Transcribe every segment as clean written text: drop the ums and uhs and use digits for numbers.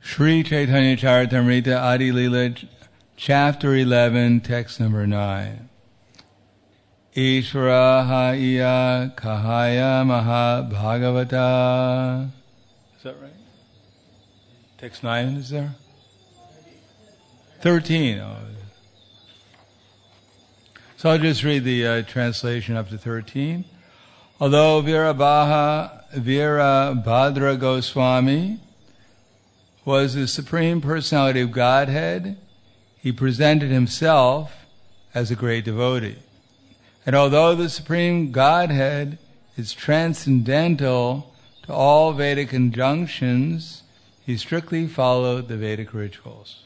Sri Chaitanya Charitamrita Adi Lila, Chapter 11, Text number 9. Ishvara iya kahaya maha bhagavata. Is that right? Text 9 is there? 13. Oh. So I'll just read the translation up to 13. Although Virabhadra Goswami was the Supreme Personality of Godhead, he presented himself as a great devotee. And although the Supreme Godhead is transcendental to all Vedic injunctions, he strictly followed the Vedic rituals.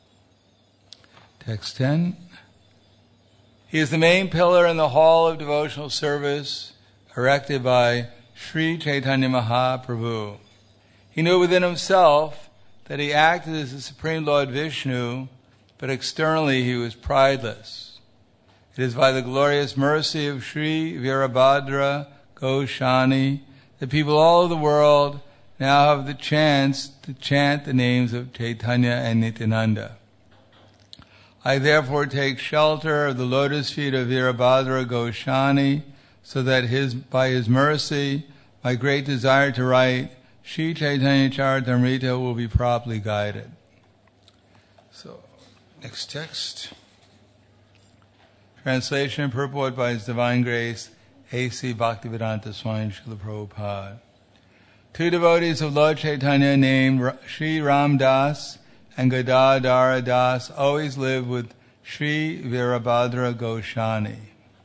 Text 10. He is the main pillar in the hall of devotional service erected by Sri Chaitanya Mahaprabhu. He knew within himself that he acted as the Supreme Lord Vishnu, but externally he was prideless. It is by the glorious mercy of Sri Virabhadra Goswami that people all over the world now have the chance to chant the names of Chaitanya and Nityananda. I therefore take shelter of the lotus feet of Virabhadra Goswami, so that by his mercy, my great desire to write Sri Chaitanya Charitamrita will be properly guided. So, next text. Translation and purport by His Divine Grace, A.C. Bhaktivedanta Swami Srila Prabhupada. Two devotees of Lord Chaitanya named Sri Ram Das and Gadadhara Das always lived with Sri Virabhadra Goswami.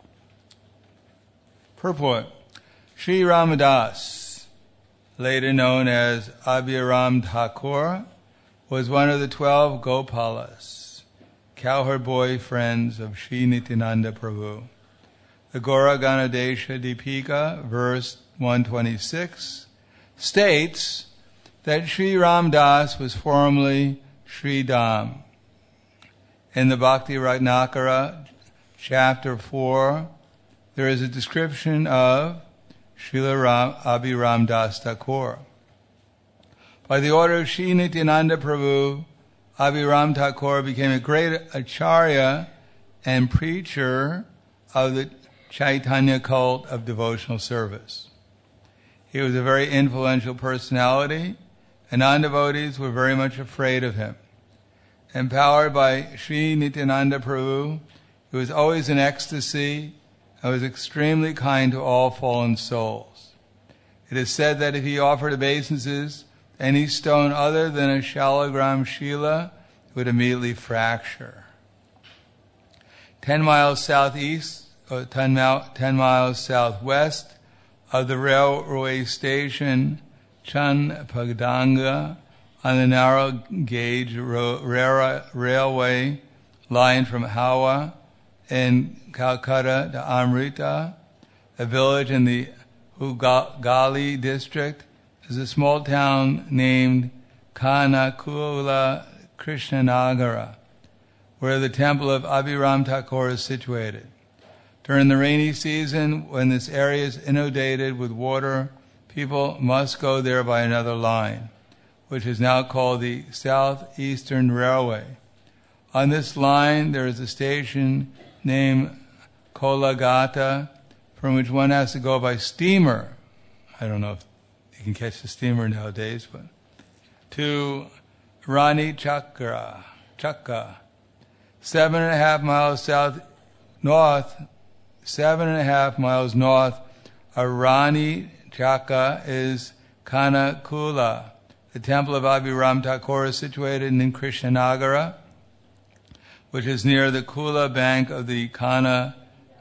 Purport. Sri Ramadas, later known as Abhiram Thakur, was one of the 12 Gopalas, cowherd boy friends of Sri Nityananda Prabhu. The Gaura Ganadesha Deepika, verse 126, states that Sri Ram Das was formerly Sri Dham. In the Bhakti Ratnakara, chapter 4, there is a description of Srila Abhiram Das Thakur. By the order of Sri Nityananda Prabhu, Abhiram Thakur became a great acharya and preacher of the Chaitanya cult of devotional service. He was a very influential personality, and non-devotees were very much afraid of him. Empowered by Sri Nityananda Prabhu, he was always in ecstasy and was extremely kind to all fallen souls. It is said that if he offered obeisances, any stone other than a shalagram shila would immediately fracture. 10 miles southeast, or 10 miles southwest of the railway station Chanpadanga, on the narrow gauge railway line from Hawa in Calcutta to Amrita, a village in the Hugali district, is a small town named Kanakula Krishnanagara, where the temple of Abhiram Thakur is situated. During the rainy season, when this area is inundated with water, people must go there by another line, which is now called the Southeastern Railway. On this line, there is a station named Kolagata, from which one has to go by steamer. I don't know if you can catch the steamer nowadays, but to Rani Chakka, 7.5 miles north of Rani Chakka is Kanakula. The temple of Abhiram Thakur is situated in Krishnanagara, which is near the Kula bank of the Kana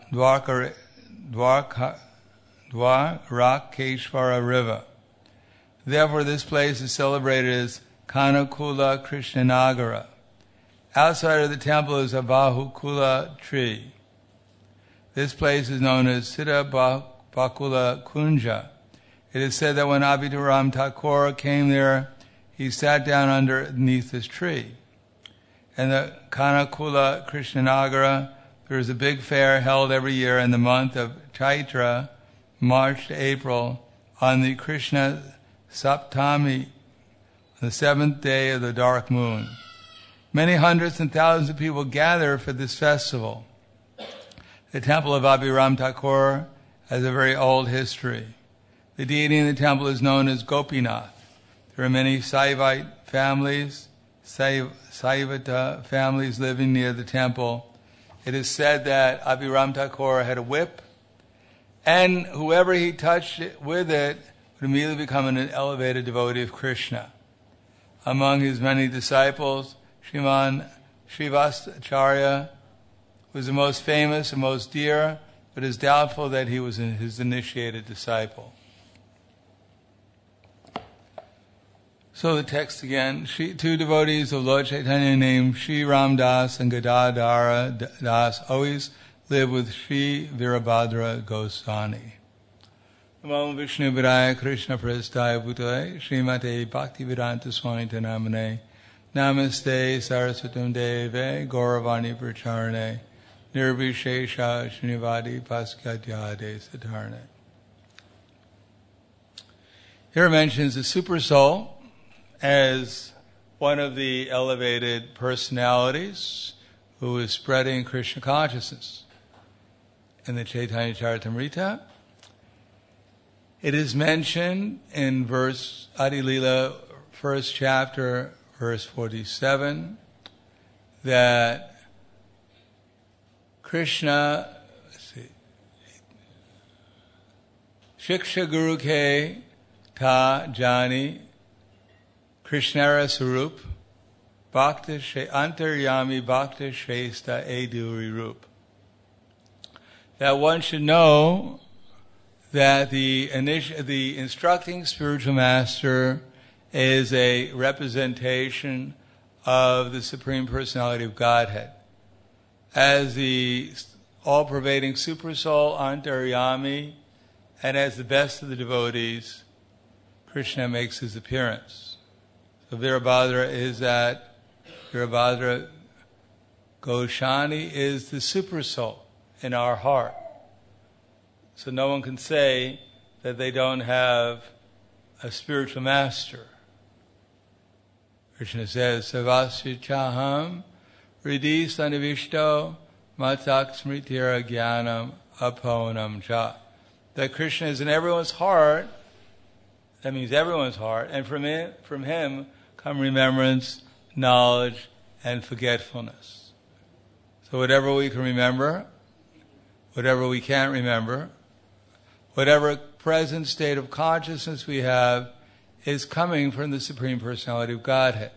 Dwarakeshvara River. Therefore, this place is celebrated as Kanakula Krishnanagara. Outside of the temple is a Bahukula tree. This place is known as Siddha Bakula Kunja. It is said that when Abhiram Thakur came there, he sat down underneath this tree. In the Kanakula Krishnanagara, there is a big fair held every year in the month of Chaitra, March to April, on the Krishna Saptami. on the 7th day of the dark moon. Many hundreds and thousands of people gather for this festival. The temple of Abhiram Thakur has a very old history. The deity in the temple is known as Gopinath. There are many Saivite families, Saivata families living near the temple. It is said that Abhiram Thakur had a whip, and whoever he touched with it would immediately become an elevated devotee of Krishna. Among his many disciples, Sriman Srivastacharya was the most famous and most dear, but it is doubtful that he was his initiated disciple. So the text again, two devotees of Lord Chaitanya named Sri Ram Das and Gadadhara Das always live with Sri Virabhadra Goswami. Namo Vishnu Vidaya Krishna Prestaya Bhutale Srimate Bhaktivedanta Swami Namane Namaste Saraswatam Deve Gauravani Pracharane Nirvishesha Srinivadi Paskadyade Satarne. Here it mentions the super soul as one of the elevated personalities who is spreading Krishna consciousness. In the Chaitanya Charitamrita, it is mentioned in verse Adi Lila, first chapter, verse 47, that Krishna, Shiksha Guru Ke Ta Jani Krishnara Sarup Bhakta Antaryami Bhakta Shrestha Eduri Rup. That one should know that the instructing spiritual master is a representation of the Supreme Personality of Godhead. As the all-pervading super soul, Antaryami, and as the best of the devotees, Krishna makes his appearance. So Virabhadra is that. Virabhadra Goswami is the super soul in our heart. So no one can say that they don't have a spiritual master. Krishna says, Savasya Chaham Riddhi Sanivishto Matak Smritira Jnanam Aponam Cha. That Krishna is in everyone's heart. That means everyone's heart. And from him come remembrance, knowledge, and forgetfulness. So whatever we can remember, whatever we can't remember, whatever present state of consciousness we have is coming from the Supreme Personality of Godhead.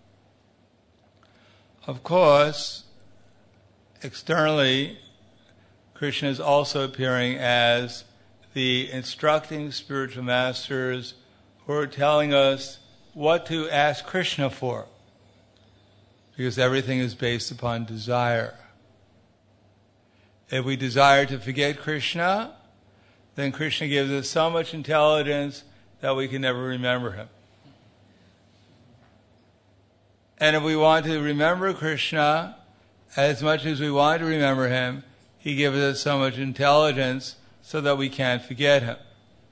Of course, externally, Krishna is also appearing as the instructing spiritual masters who are telling us what to ask Krishna for, because everything is based upon desire. If we desire to forget Krishna, then Krishna gives us so much intelligence that we can never remember him. And if we want to remember Krishna as much as we want to remember him, he gives us so much intelligence so that we can't forget him.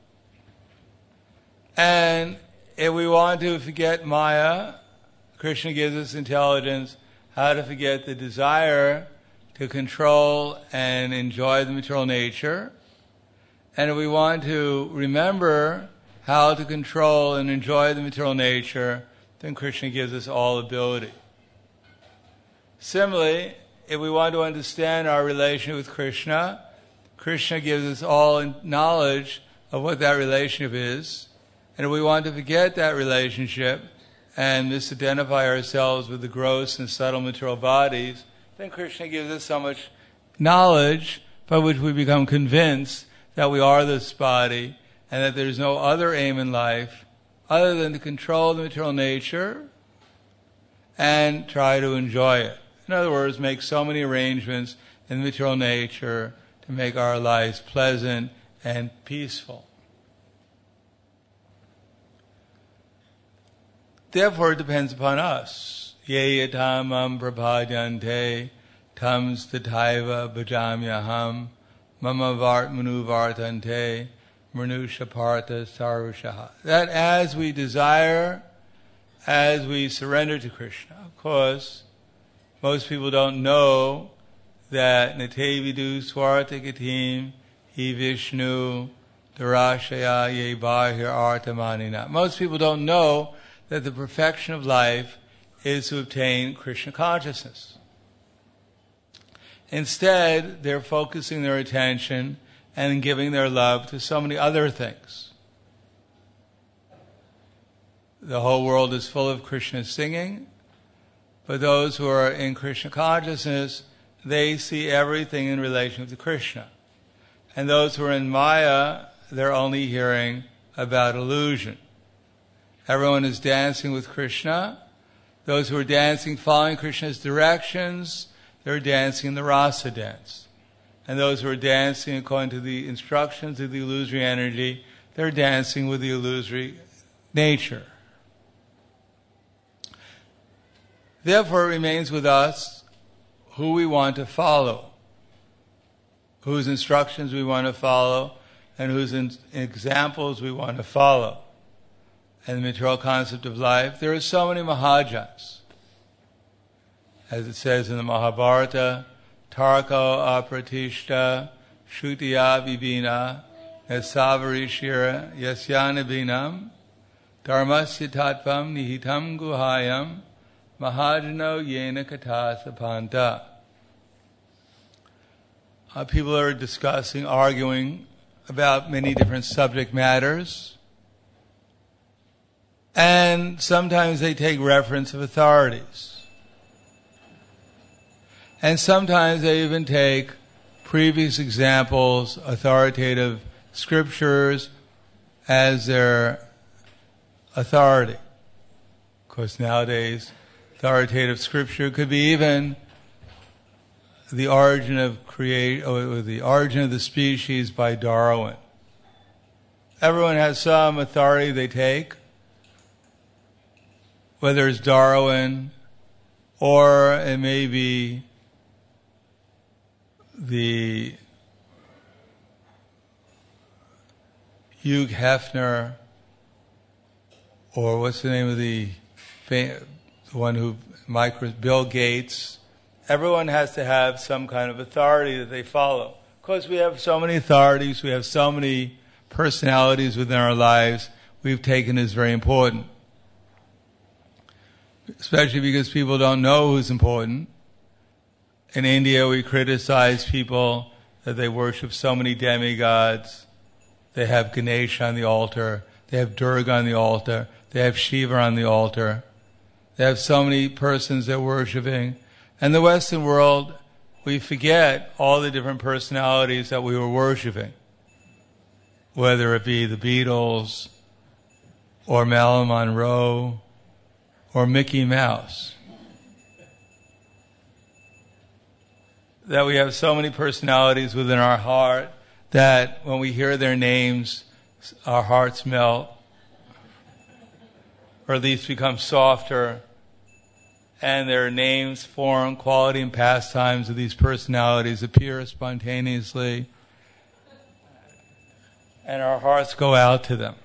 And if we want to forget Maya, Krishna gives us intelligence how to forget the desire to control and enjoy the material nature. And if we want to remember how to control and enjoy the material nature, then Krishna gives us all ability. Similarly, if we want to understand our relation with Krishna, Krishna gives us all knowledge of what that relationship is. And if we want to forget that relationship and misidentify ourselves with the gross and subtle material bodies, then Krishna gives us so much knowledge by which we become convinced that we are this body and that there's no other aim in life other than to control the material nature and try to enjoy it. In other words, make so many arrangements in the material nature to make our lives pleasant and peaceful. Therefore, it depends upon us. Ye yatamam prapadyante tam stataiva bhajamyaham mama vart manu vartante manusha partha sarvashaha. That as we desire as we surrender to Krishna. Of course, most people don't know that Natevidu Swartikatim Hi Vishnu Darashaya Ye Bahir Artamanina. Most people don't know that the perfection of life is to obtain Krishna consciousness. Instead, they're focusing their attention and giving their love to so many other things. The whole world is full of Krishna singing, but those who are in Krishna consciousness, they see everything in relation to Krishna. And those who are in Maya, they're only hearing about illusion. Everyone is dancing with Krishna. Those who are dancing, following Krishna's directions, they're dancing the rasa dance. And those who are dancing according to the instructions of the illusory energy, they're dancing with the illusory nature. Therefore, it remains with us who we want to follow, whose instructions we want to follow, and whose examples we want to follow. And the material concept of life, there are so many Mahajans. As it says in the Mahabharata, Tarko apratishta shutiya vibhina yasavarishira yasyana binam dharmasya tattvam nihitam guhayam mahajano yena katasapanta. People are discussing, arguing about many different subject matters. And sometimes they take reference of authorities. And sometimes they even take previous examples, authoritative scriptures, as their authority. Of course, nowadays, authoritative scripture could be even the origin of the origin of the species by Darwin. Everyone has some authority they take, whether it's Darwin or it may be the Hugh Hefner, or what's the name of the one who Bill Gates. Everyone has to have some kind of authority that they follow. Of course, we have so many authorities, we have so many personalities within our lives we've taken as very important. Especially because people don't know who's important. In India, we criticize people that they worship so many demigods. They have Ganesha on the altar. They have Durga on the altar. They have Shiva on the altar. They have so many persons they're worshiping. And the Western world, we forget all the different personalities that we were worshiping. Whether it be the Beatles, or Marilyn Monroe, or Mickey Mouse. That we have so many personalities within our heart that when we hear their names, our hearts melt, or at least become softer, and their names, form, quality, and pastimes of these personalities appear spontaneously, and our hearts go out to them.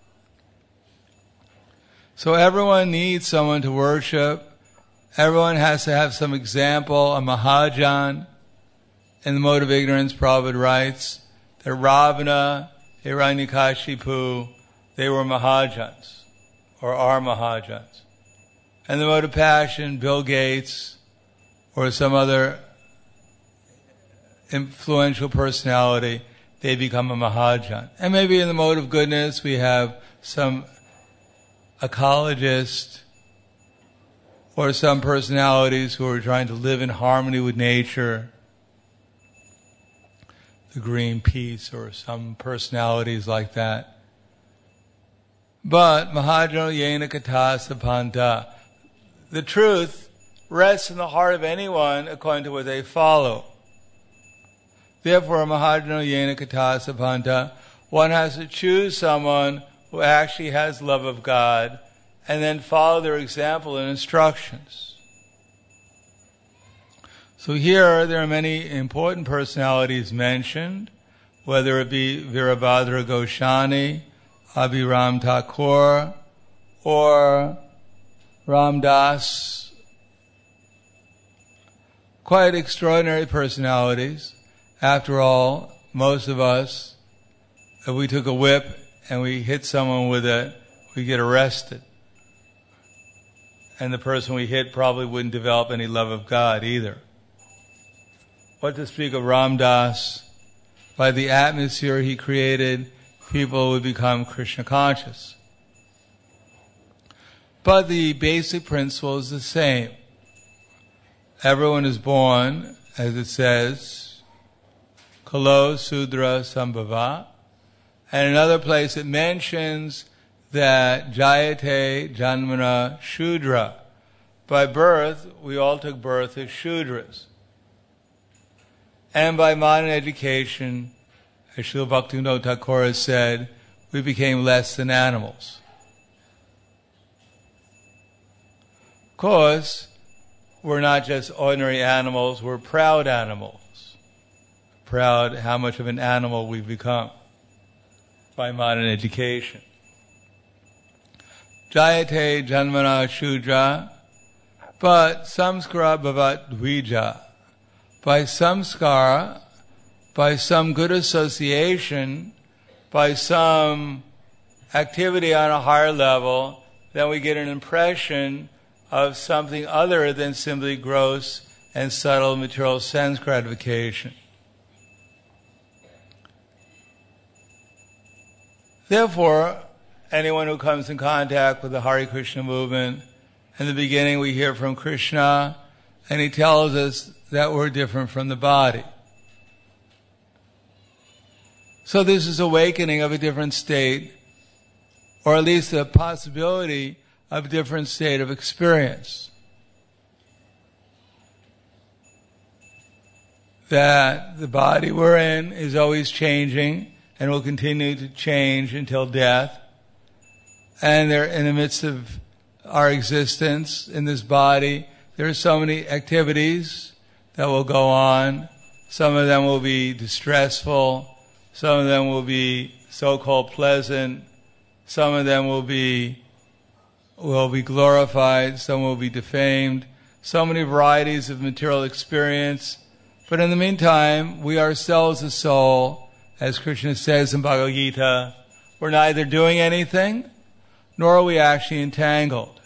So everyone needs someone to worship. Everyone has to have some example, a Mahajan. In the Mode of Ignorance, Prabhupada writes that Ravana, Hiranyakashipu, they were Mahajans, or are Mahajans. And the Mode of Passion, Bill Gates, or some other influential personality, they become a Mahajan. And maybe in the Mode of Goodness, we have some ecologist, or some personalities who are trying to live in harmony with nature, the Greenpeace, or some personalities like that. But Mahajano Yena Katasapanta, the truth rests in the heart of anyone according to what they follow. Therefore, Mahajano Yena Katasapanta, one has to choose someone who actually has love of God and then follow their example and instructions. So here there are many important personalities mentioned, whether it be Virabhadra Goswami, Abhiram Thakur, or Ram Dass, quite extraordinary personalities. After all, most of us, if we took a whip and we hit someone with it, we get arrested. And the person we hit probably wouldn't develop any love of God either. What to speak of Ram Dass? By the atmosphere he created, people would become Krishna conscious. But the basic principle is the same. Everyone is born, as it says, Kalo Sudra Sambhava. And another place it mentions that Jayate Janmana Shudra. By birth, we all took birth as Shudras. And by modern education, as Srila Bhaktivinoda Thakur has said, we became less than animals. Of course, we're not just ordinary animals, we're proud animals. Proud how much of an animal we've become by modern education. Jayate Janmana Shudra, but samskara bhavat dvija. By samskara, by some good association, by some activity on a higher level, then we get an impression of something other than simply gross and subtle material sense gratification. Therefore, anyone who comes in contact with the Hare Krishna movement, in the beginning we hear from Krishna, and he tells us that we're different from the body. So this is awakening of a different state, or at least the possibility of a different state of experience. That the body we're in is always changing and will continue to change until death. And they're in the midst of our existence in this body. There are so many activities that will go on. Some of them will be distressful. Some of them will be so-called pleasant. Some of them will be glorified. Some will be defamed. So many varieties of material experience. But in the meantime, we ourselves, the soul, as Krishna says in Bhagavad Gita, we're neither doing anything, nor are we actually entangled.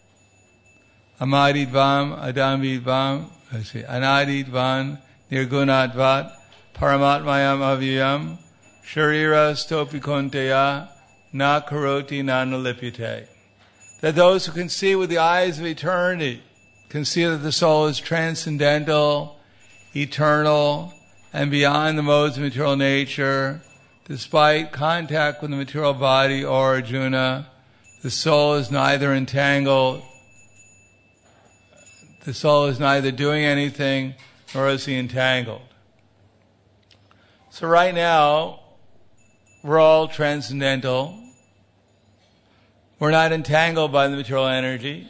Amadidvam, adamvidvam, anadidvam, nirgunadvat, paramatmayam avyam, sharira stopikonteya, na karoti na nalipyate. That those who can see with the eyes of eternity can see that the soul is transcendental, eternal, and beyond the modes of material nature. Despite contact with the material body, or Arjuna, the soul is neither entangled, the soul is neither doing anything, nor is he entangled. So right now, we're all transcendental. We're not entangled by the material energy.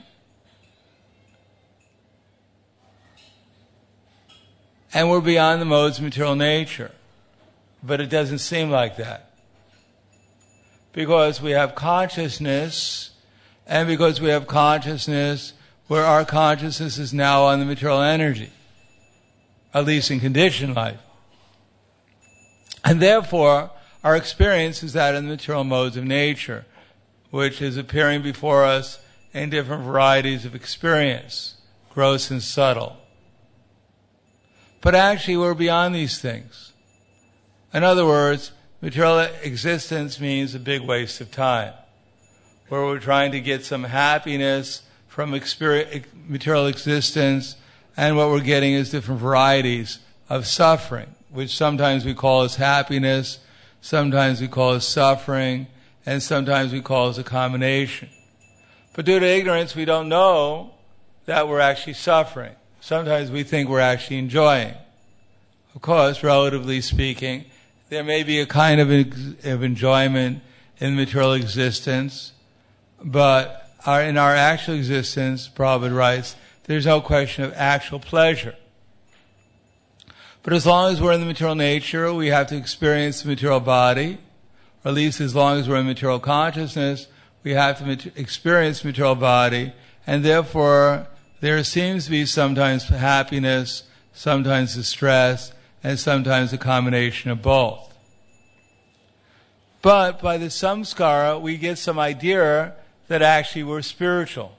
And we're beyond the modes of material nature. But it doesn't seem like that. Because we have consciousness, and because we have consciousness, where our consciousness is now on the material energy, at least in conditioned life. And therefore, our experience is that in the material modes of nature, which is appearing before us in different varieties of experience, gross and subtle. But actually, we're beyond these things. In other words, material existence means a big waste of time, where we're trying to get some happiness from material existence, and what we're getting is different varieties of suffering, which sometimes we call as happiness, sometimes we call as suffering, and sometimes we call as a combination. But due to ignorance, we don't know that we're actually suffering. Sometimes we think we're actually enjoying. Of course, relatively speaking, there may be a kind of enjoyment in material existence, but in our actual existence, Prabhupada writes, there's no question of actual pleasure. But as long as we're in the material nature, we have to experience the material body, or at least as long as we're in material consciousness, we have to experience the material body, and therefore there seems to be sometimes happiness, sometimes distress, and sometimes a combination of both. But by the samskara, we get some idea that actually we're spiritual,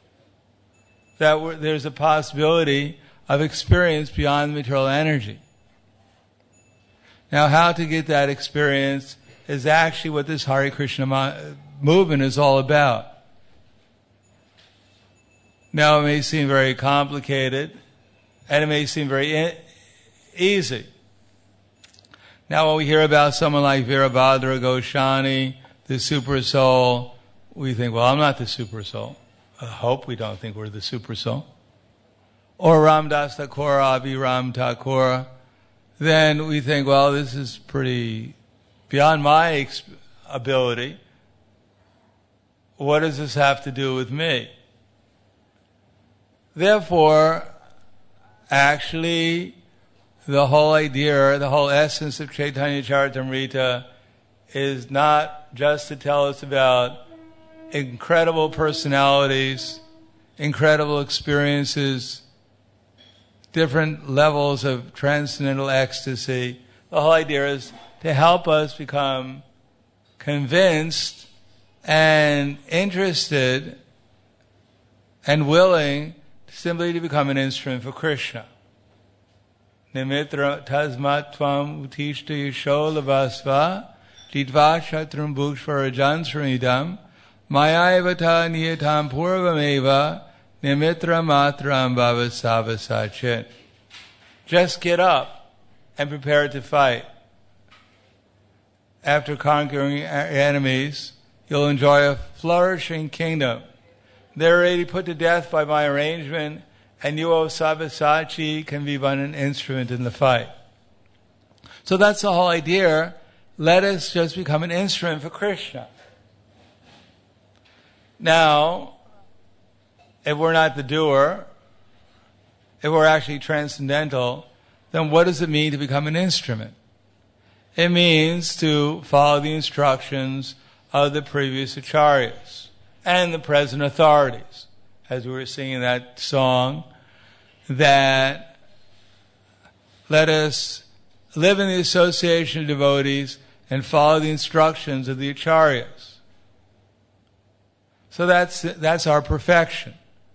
that there's a possibility of experience beyond material energy. Now, how to get that experience is actually what this Hare Krishna movement is all about. Now, it may seem very complicated, and it may seem very easy. Now, when we hear about someone like Virabhadra Goswami, the super soul, we think, well, I'm not the super soul. I hope we don't think we're the super soul. Or Ramdas Thakur, Abhiram Thakur, then we think, well, this is pretty beyond my ability. What does this have to do with me? Therefore, actually, the whole idea, the whole essence of Chaitanya Charitamrita is not just to tell us about incredible personalities, incredible experiences, different levels of transcendental ecstasy. The whole idea is to help us become convinced and interested and willing simply to become an instrument for Krishna. Nimitra tasmat tvam utishta yasho lavasva jitva shatrum bhukshvarajan srimidam mayayavata niyatam purvameva nimitra matram bhavasavasachet. Just get up and prepare to fight. After conquering enemies, you'll enjoy a flourishing kingdom. They're already put to death by my arrangement, and you, O Sabyasachi, can be but an instrument in the fight. So that's the whole idea. Let us just become an instrument for Krishna. Now, if we're not the doer, if we're actually transcendental, then what does it mean to become an instrument? It means to follow the instructions of the previous acharyas and the present authorities. As we were singing that song, that let us live in the association of devotees and follow the instructions of the acharyas. So that's our perfection.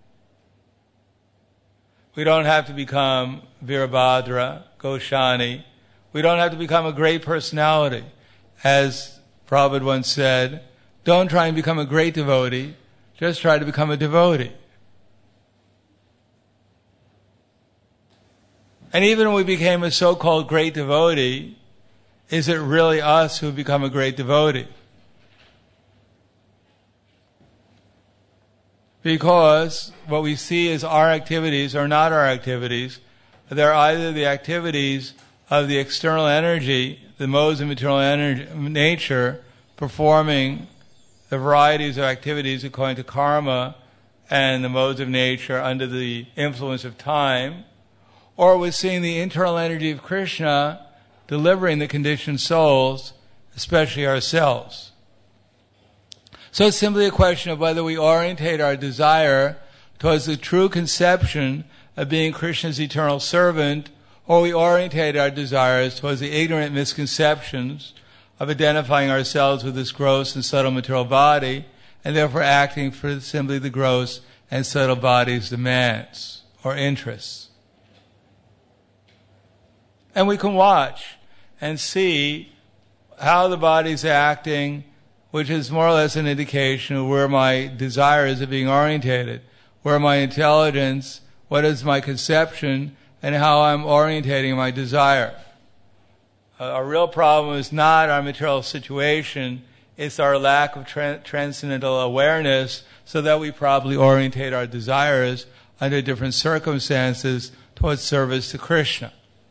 We don't have to become Virabhadra Goswami. We don't have to become a great personality. As Prabhupada once said, don't try and become a great devotee, just try to become a devotee. And even when we became a so-called great devotee, is it really us who become a great devotee? Because what we see as our activities are not our activities. They're either the activities of the external energy, the modes of material nature, performing the varieties of activities according to karma and the modes of nature under the influence of time, or we're seeing the internal energy of Krishna delivering the conditioned souls, especially ourselves. So it's simply a question of whether we orientate our desire towards the true conception of being Krishna's eternal servant, or we orientate our desires towards the ignorant misconceptions of identifying ourselves with this gross and subtle material body, and therefore acting for simply the gross and subtle body's demands or interests. And we can watch and see how the body's acting, which is more or less an indication of where my desires are being orientated, where my intelligence, what is my conception, and how I'm orientating my desire. Our real problem is not our material situation, it's our lack of transcendental awareness, so that we properly orientate our desires under different circumstances towards service to Krishna.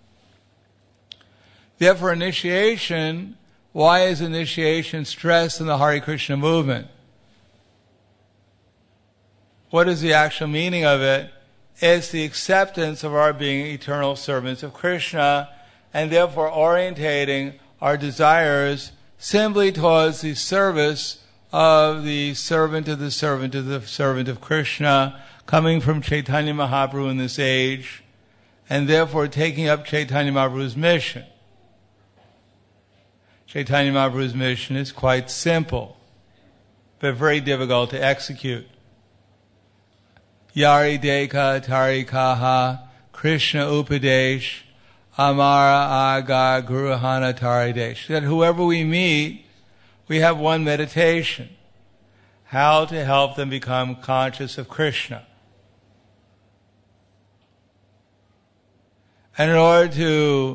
Therefore, initiation, why is initiation stressed in the Hare Krishna movement? What is the actual meaning of it? It's the acceptance of our being eternal servants of Krishna, and therefore orientating our desires simply towards the service of the servant of the servant of the servant of Krishna, coming from Chaitanya Mahaprabhu in this age, and therefore taking up Chaitanya Mahaprabhu's mission. Chaitanya Mahaprabhu's mission is quite simple, but very difficult to execute. Yari Deka Tari Kaha Krishna Upadesh Amara Aga Guruhana Tari Desh. That whoever we meet, we have one meditation. How to help them become conscious of Krishna. And in order to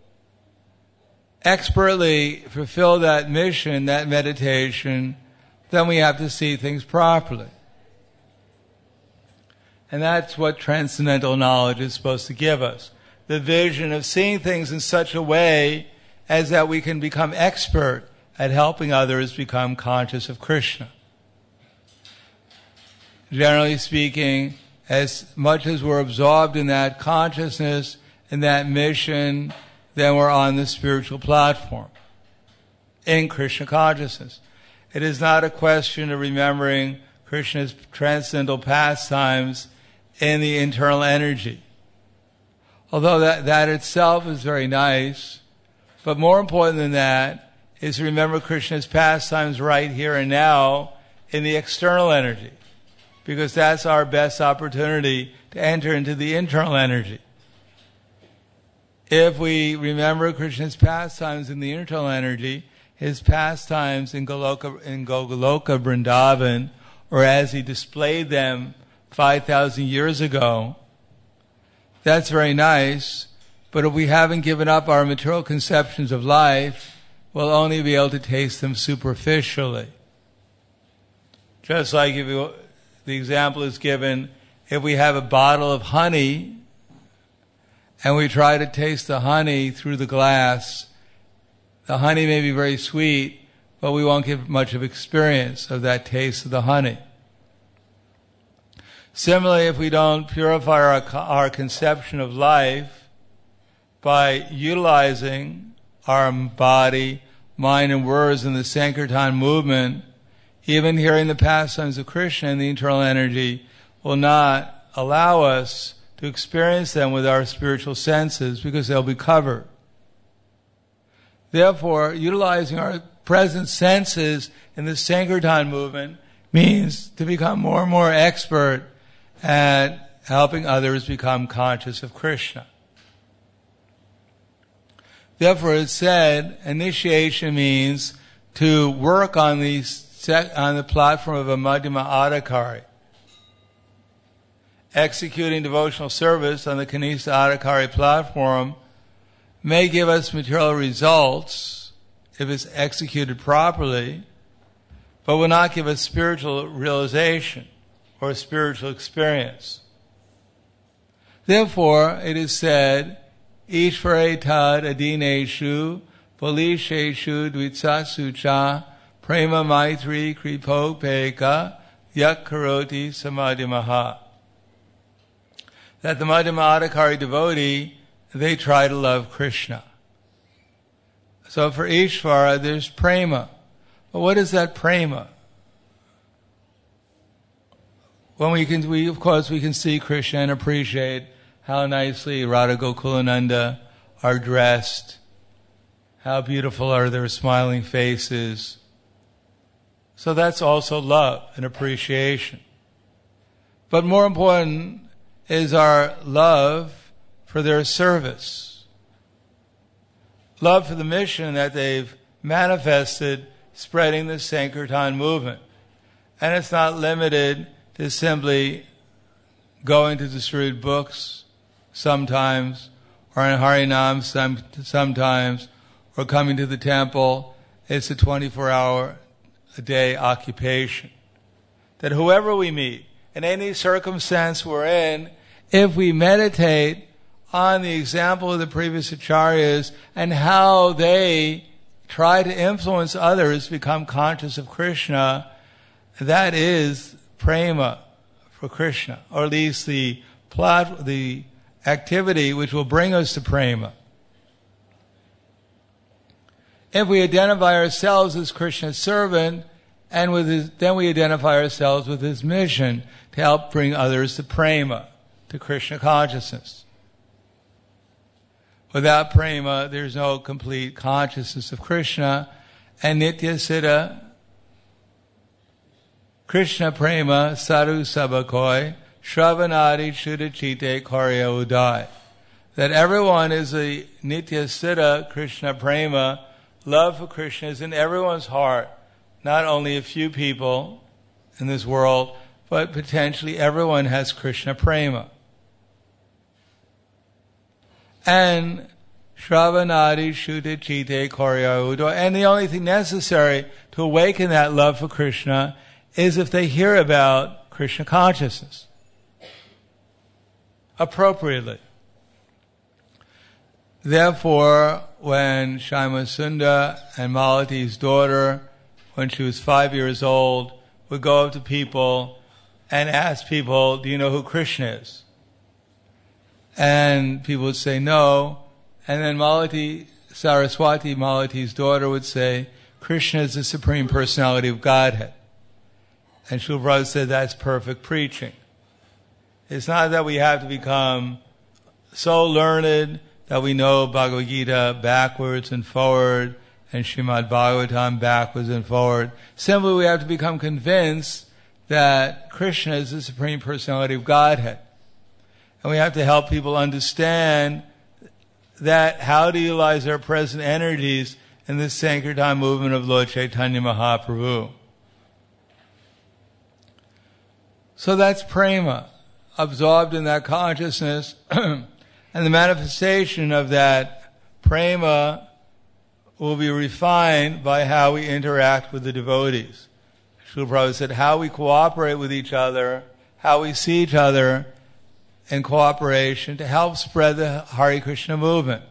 expertly fulfill that mission, that meditation, then we have to see things properly. And that's what transcendental knowledge is supposed to give us. The vision of seeing things in such a way as that we can become expert at helping others become conscious of Krishna. Generally speaking, as much as we're absorbed in that consciousness, in that mission, then we're on the spiritual platform in Krishna consciousness. It is not a question of remembering Krishna's transcendental pastimes in the internal energy. Although that itself is very nice, but more important than that is to remember Krishna's pastimes right here and now in the external energy, because that's our best opportunity to enter into the internal energy. If we remember Krishna's pastimes in the internal energy, his pastimes in Goloka Vrindavan, or as he displayed them 5,000 years ago, that's very nice, but if we haven't given up our material conceptions of life, we'll only be able to taste them superficially. Just like the example is given, if we have a bottle of honey and we try to taste the honey through the glass, the honey may be very sweet, but we won't get much of experience of that taste of the honey. Similarly, if we don't purify our conception of life by utilizing our body, mind, and words in the Sankirtan movement, even hearing the pastimes of Krishna in the internal energy will not allow us to experience them with our spiritual senses because they'll be covered. Therefore, utilizing our present senses in the Sankirtan movement means to become more and more expert at helping others become conscious of Krishna. Therefore, it's said initiation means to work on the platform of a Madhyama Adhikari. Executing devotional service on the Kanista Adhikari platform may give us material results if it's executed properly, but will not give us spiritual realization or spiritual experience. Therefore, it is said, Ishvare tad adineshu, polisheshu dvitsatsu cha, prema maitri kripopeka, yak karoti samadhimaha. That the Madhyama Adhikari devotee, they try to love Krishna. So for Ishvara, there's prema. But what is that prema? When we can see Krishna and appreciate how nicely Radha Gokulananda are dressed, how beautiful are their smiling faces. So that's also love and appreciation. But more important is our love for their service. Love for the mission that they've manifested spreading the Sankirtan movement. And it's not limited to simply going to distribute books sometimes, or in Harinam sometimes, or coming to the temple. It's a 24-hour-a-day occupation. That whoever we meet, in any circumstance we're in, if we meditate on the example of the previous acharyas and how they try to influence others become conscious of Krishna, that is prema for Krishna, or at least the activity which will bring us to prema. If we identify ourselves as Krishna's servant, And then we identify ourselves with his mission to help bring others to prema, to Krishna consciousness. Without prema, there's no complete consciousness of Krishna. And Nitya Siddha, Krishna prema, sadhu sabakoi, shravanadi shuddhachite karya udai. That everyone is a Nitya Siddha Krishna prema, love for Krishna is in everyone's heart. Not only a few people in this world, but potentially everyone has Krishna prema. And Shravanadi Shuddhachite Karya Udai. And the only thing necessary to awaken that love for Krishna is if they hear about Krishna consciousness appropriately. Therefore, when Shyamasundar and Malati's daughter, when she was 5 years old, would go up to people and ask people, do you know who Krishna is? And people would say no. And then Malati, Saraswati, Malati's daughter, would say, Krishna is the Supreme Personality of Godhead. And Srila Prabhupada said that's perfect preaching. It's not that we have to become so learned that we know Bhagavad Gita backwards and forward and Srimad Bhagavatam backwards and forward. Simply we have to become convinced that Krishna is the Supreme Personality of Godhead. And we have to help people understand that how to utilize our present energies in this Sankirtan movement of Lord Chaitanya Mahaprabhu. So that's prema, absorbed in that consciousness. And the manifestation of that prema will be refined by how we interact with the devotees. Srila Prabhupada said how we cooperate with each other, how we see each other in cooperation to help spread the Hare Krishna movement.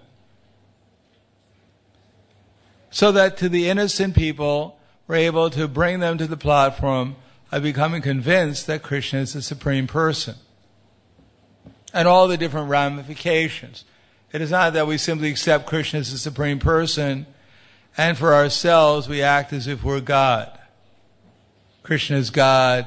So that to the innocent people, we're able to bring them to the platform of becoming convinced that Krishna is the Supreme Person. And all the different ramifications. It is not that we simply accept Krishna as the Supreme Person, and for ourselves we act as if we're God. Krishna is God,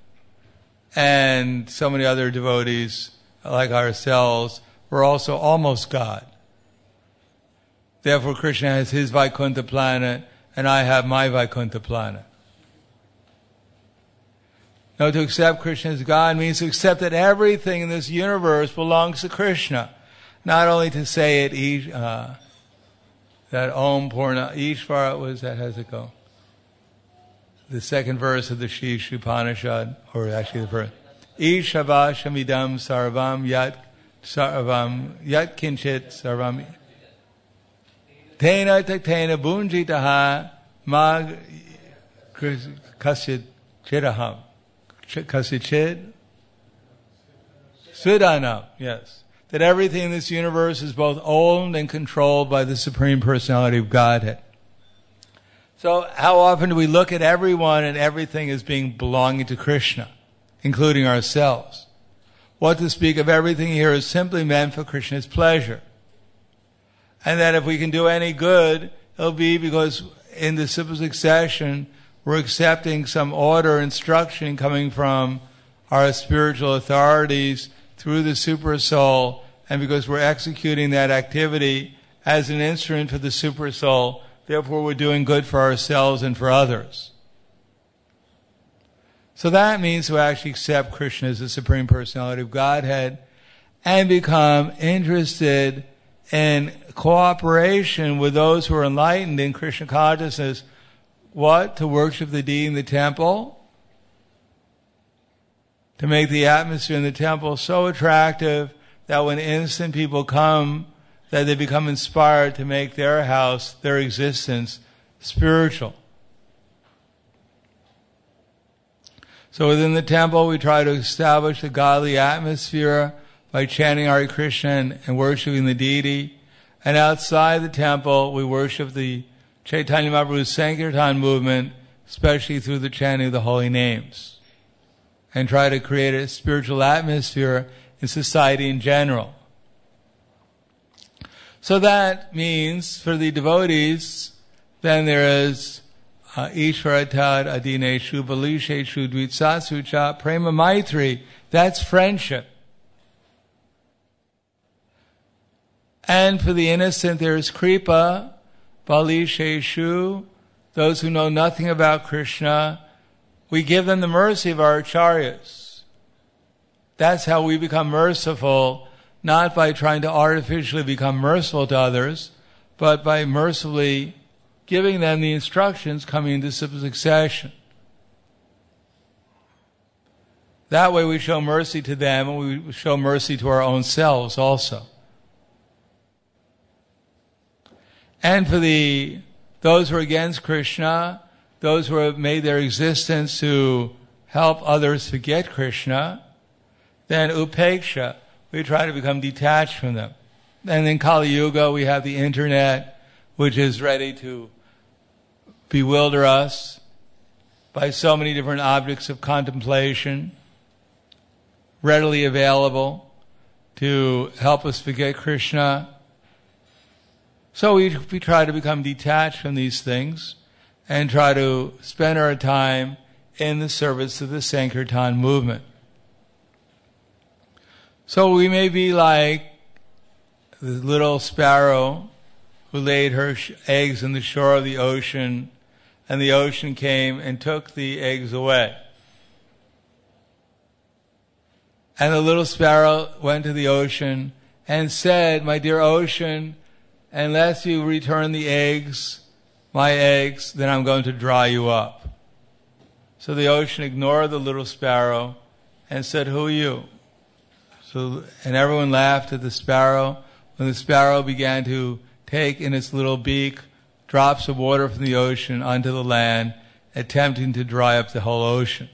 and so many other devotees like ourselves, we're also almost God. Therefore Krishna has his Vaikuntha planet, and I have my Vaikuntha planet. No, to accept Krishna as God means to accept that everything in this universe belongs to Krishna. Not only to say it, that Om Purna Ishvara, what is that? How does it go? The second verse of the Sheesh Upanishad, or actually the first. Ishava Shamidam Sarvam Yat Kinchit Sarvam Tena Tena Bunjitaha Mag Kasit Chidaham. Kasichid? Sudhanam, yes. That everything in this universe is both owned and controlled by the Supreme Personality of Godhead. So how often do we look at everyone and everything as being belonging to Krishna, including ourselves? What to speak of everything here is simply meant for Krishna's pleasure. And that if we can do any good, it'll be because in the simple succession we're accepting some order, instruction coming from our spiritual authorities through the super soul, and because we're executing that activity as an instrument for the super soul, therefore we're doing good for ourselves and for others. So that means to actually accept Krishna as the Supreme Personality of Godhead and become interested in cooperation with those who are enlightened in Krishna consciousness. What? To worship the deity in the temple? To make the atmosphere in the temple so attractive that when innocent people come, that they become inspired to make their house, their existence, spiritual. So within the temple, we try to establish a godly atmosphere by chanting Hare Krishna and worshiping the deity. And outside the temple, we worship the Chaitanya Mahaprabhu's Sankirtan movement, especially through the chanting of the holy names, and try to create a spiritual atmosphere in society in general. So that means for the devotees, then there is Ishvaratad Adineshu Balisheshu Dvitsasucha Prema Maitri. That's friendship. And for the innocent there is Kripa, Balisheshu, those who know nothing about Krishna. We give them the mercy of our acharyas. That's how we become merciful, not by trying to artificially become merciful to others, but by mercifully giving them the instructions coming into succession. That way we show mercy to them and we show mercy to our own selves also. And for those who are against Krishna, those who have made their existence to help others forget Krishna, then upeksha, we try to become detached from them. And in Kali Yuga we have the internet, which is ready to bewilder us by so many different objects of contemplation, readily available to help us forget Krishna. So we try to become detached from these things and try to spend our time in the service of the Sankirtan movement. So we may be like the little sparrow who laid her eggs in the shore of the ocean, and the ocean came and took the eggs away. And the little sparrow went to the ocean and said, "My dear ocean, unless you return the eggs, my eggs, then I'm going to dry you up." So the ocean ignored the little sparrow and said, "Who are you?" And everyone laughed at the sparrow when the sparrow began to take in its little beak drops of water from the ocean onto the land, attempting to dry up the whole ocean.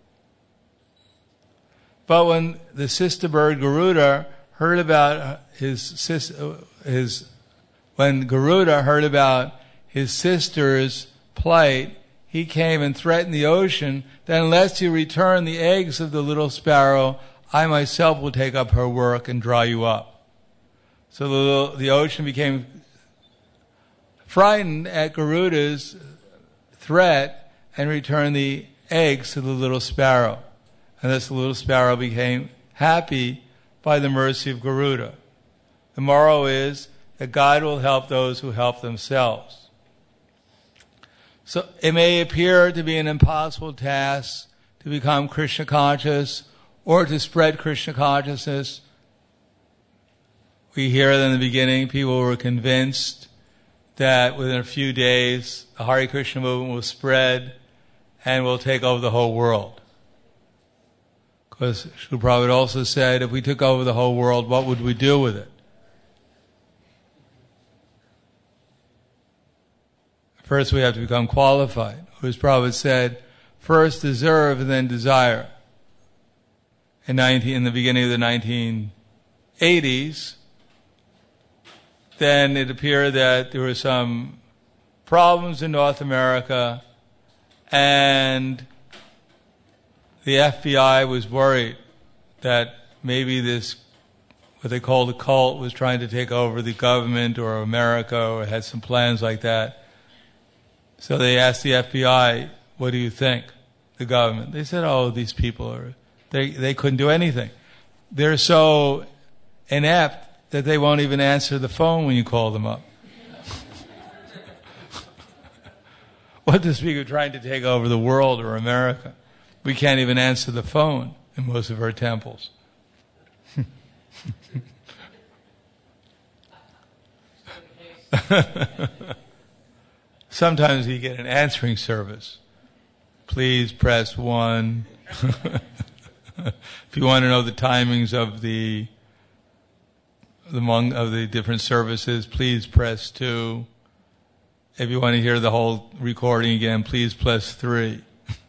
But when the sister bird Garuda heard about when Garuda heard about his sister's plight, he came and threatened the ocean that unless you return the eggs of the little sparrow, I myself will take up her work and dry you up. So the ocean became frightened at Garuda's threat and returned the eggs to the little sparrow. And thus the little sparrow became happy by the mercy of Garuda. The moral is that God will help those who help themselves. So it may appear to be an impossible task to become Krishna conscious or to spread Krishna consciousness. We hear that in the beginning people were convinced that within a few days the Hare Krishna movement will spread and will take over the whole world. Because Srila Prabhupada also said, if we took over the whole world, what would we do with it? First we have to become qualified. As Prabhupada said, first deserve and then desire. In the beginning of the 1980s, then it appeared that there were some problems in North America, and the FBI was worried that maybe this, what they called a cult, was trying to take over the government or America, or had some plans like that. So they asked the FBI, what do you think, the government? They said, oh, these people are, they couldn't do anything. They're so inept that they won't even answer the phone when you call them up. What to speak of trying to take over the world or America? We can't even answer the phone in most of our temples. Sometimes you get an answering service. Please press 1. If you want to know the timings of the different services, please press 2. If you want to hear the whole recording again, please press 3.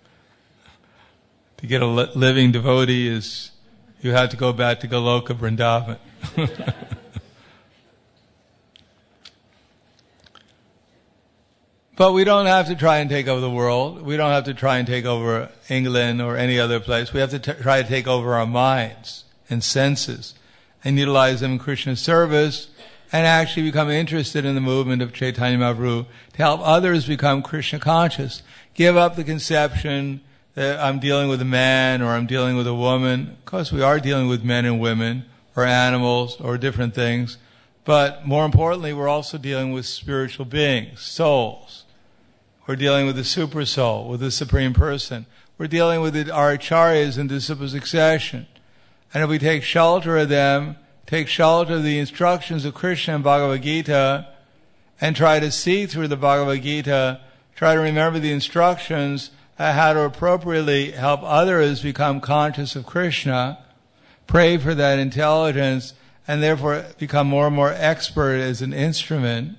To get a living devotee you have to go back to Goloka Vrindavan. But we don't have to try and take over the world. We don't have to try and take over England or any other place. We have to try to take over our minds and senses and utilize them in Krishna's service and actually become interested in the movement of Chaitanya Mahaprabhu to help others become Krishna conscious. Give up the conception that I'm dealing with a man or I'm dealing with a woman. Of course, we are dealing with men and women or animals or different things. But more importantly, we're also dealing with spiritual beings, souls. We're dealing with the super soul, with the Supreme Person. We're dealing with our acharyas in disciple succession. And if we take shelter of them, take shelter of the instructions of Krishna and Bhagavad Gita, and try to see through the Bhagavad Gita, try to remember the instructions on how to appropriately help others become conscious of Krishna, pray for that intelligence, and therefore become more and more expert as an instrument,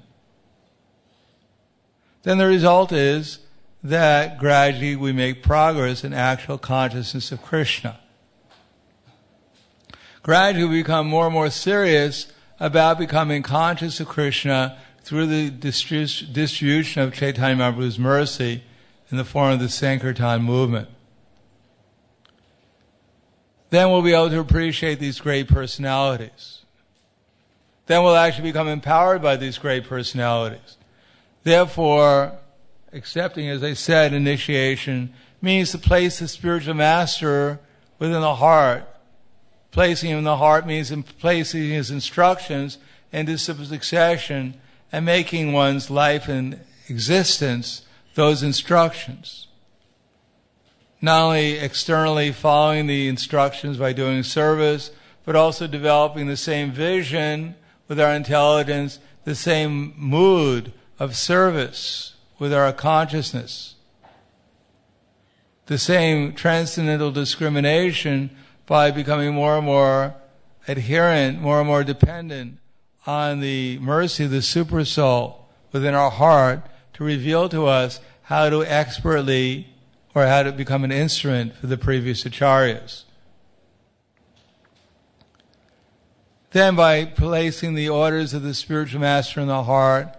then the result is that gradually we make progress in actual consciousness of Krishna. Gradually we become more and more serious about becoming conscious of Krishna through the distribution of Chaitanya Mahaprabhu's mercy in the form of the Sankirtan movement. Then we'll be able to appreciate these great personalities. Then we'll actually become empowered by these great personalities. Therefore, accepting, as I said, initiation means to place the spiritual master within the heart. Placing him in the heart means placing his instructions in disciple succession and making one's life and existence those instructions. Not only externally following the instructions by doing service, but also developing the same vision with our intelligence, the same mood of service with our consciousness, the same transcendental discrimination by becoming more and more adherent, more and more dependent on the mercy of the super soul within our heart to reveal to us how to expertly or how to become an instrument for the previous acharyas. Then by placing the orders of the spiritual master in the heart,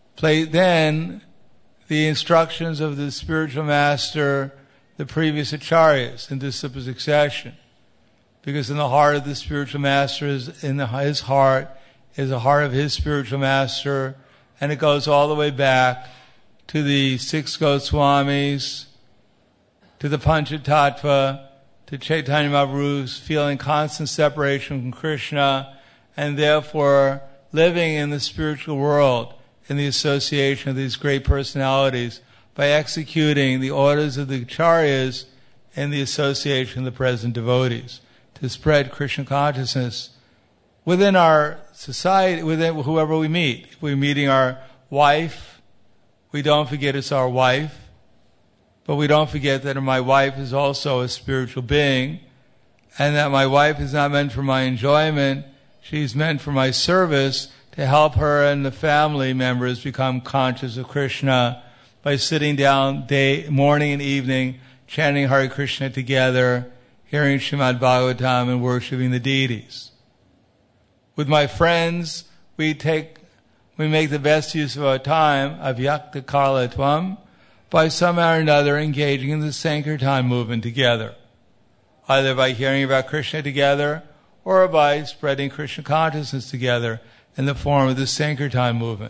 then the instructions of the spiritual master, the previous acharyas in disciple succession. Because in the heart of the spiritual master his heart is the heart of his spiritual master, and it goes all the way back to the six Goswamis, to the Panchatattva, to Chaitanya Mahaprabhu's feeling constant separation from Krishna, and therefore living in the spiritual world in the association of these great personalities by executing the orders of the acharyas in the association of the present devotees to spread Krishna consciousness within our society, within whoever we meet. If we're meeting our wife, we don't forget it's our wife, but we don't forget that my wife is also a spiritual being, and that my wife is not meant for my enjoyment, she's meant for my service, to help her and the family members become conscious of Krishna by sitting down morning and evening, chanting Hare Krishna together, hearing Srimad Bhagavatam and worshiping the deities. With my friends, we make the best use of our time, avyakta kala tvam, by somehow or another engaging in the Sankirtan movement together, either by hearing about Krishna together or by spreading Krishna consciousness together in the form of the Sankirtan movement.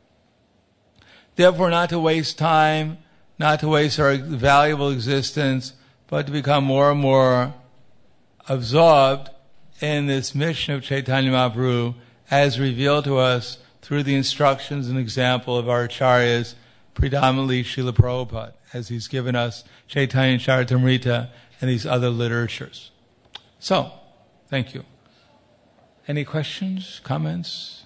Therefore, not to waste time, not to waste our valuable existence, but to become more and more absorbed in this mission of Chaitanya Mahaprabhu as revealed to us through the instructions and example of our acharyas, predominantly Srila Prabhupada, as he's given us Chaitanya Charitamrita and these other literatures. So, thank you. Any questions, comments?